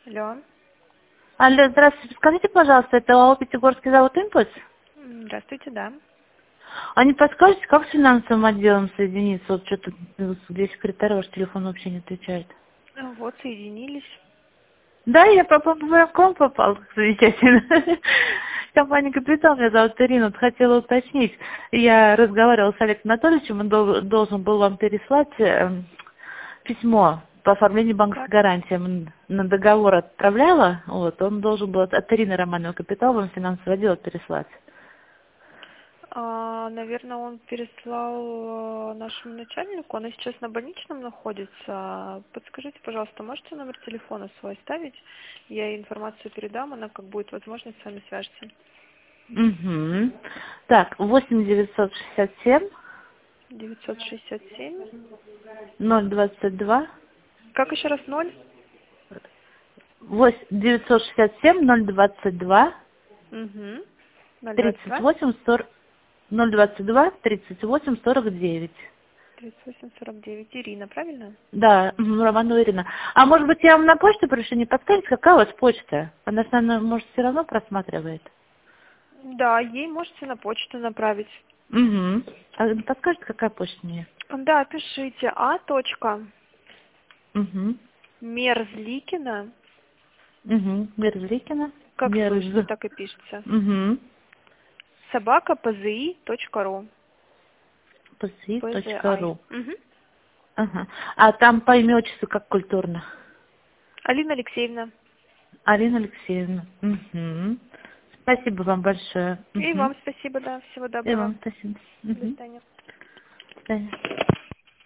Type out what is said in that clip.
Алло. Алло, здравствуйте. Скажите, пожалуйста, это ОАО «Пятигорский завод «Импульс»? Здравствуйте, да. А не подскажете, как с финансовым отделом соединиться? Вот что-то здесь секретарь ваш телефон вообще не отвечает. Вот, соединились. Да, я к вам попал, замечательно. Компания «Капитал», меня зовут Ирина. Вот хотела уточнить. Я разговаривала с Олегом Анатольевичем, он должен был вам переслать письмо по оформлению банковской Так. гарантии. На договор отправляла, вот, он должен был от Ирины Романовой «Капитал» вам финансовый отдел переслать. Наверное, он переслал нашему начальнику. Она сейчас на больничном находится. Подскажите, пожалуйста, можете номер телефона свой оставить? Я ей информацию передам, она как будет возможность с вами свяжется. Угу. Так, 8 967 967. 022 Как еще раз 0? 967 022 Угу. 022 38 40 022 38 49. 3849. Ирина, правильно? Да, Романова Ирина. А может быть, я вам на почту прошу, не подскажете, какая у вас почта? Она, наверное, может, все равно просматривает. Да, ей можете на почту направить. Угу. А не подскажете, какая почта мне? Да, пишите Угу. Мерзликина, Мерзликина. как слышите, так и пишется, Угу. @pzi.ru. PZI. psi.ru. Мгм. Ага. А там по имя отчеству как культурно? Алина Алексеевна. Алина Алексеевна. Угу. Спасибо вам большое. И Угу. вам спасибо, да, всего И доброго. вам спасибо. До Угу. свидания. До свидания.